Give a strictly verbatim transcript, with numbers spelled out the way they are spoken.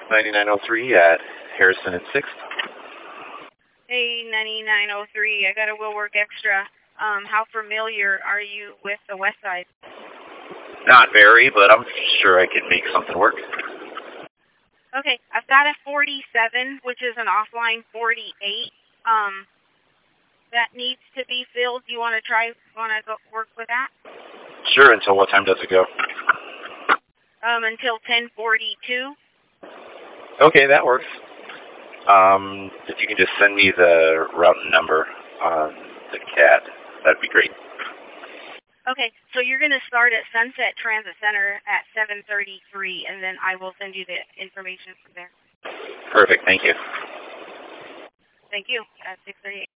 ninety-nine oh three at Harrison and sixth. Hey, ninety-nine oh three, I got a Will Work Extra. Um, how familiar are you with the West Side? Not very, but I'm sure I can make something work. Okay, I've got a forty-seven, which is an offline forty-eight. Um, that needs to be filled. Do you want to try, want to go work with that? Sure, until what time does it go? Um, until ten forty-two. Okay, that works. Um, if you can just send me the route and number on the C A D, that'd be great. Okay, so you're going to start at Sunset Transit Center at seven thirty-three, and then I will send you the information from there. Perfect, thank you. Thank you. At six thirty-eight.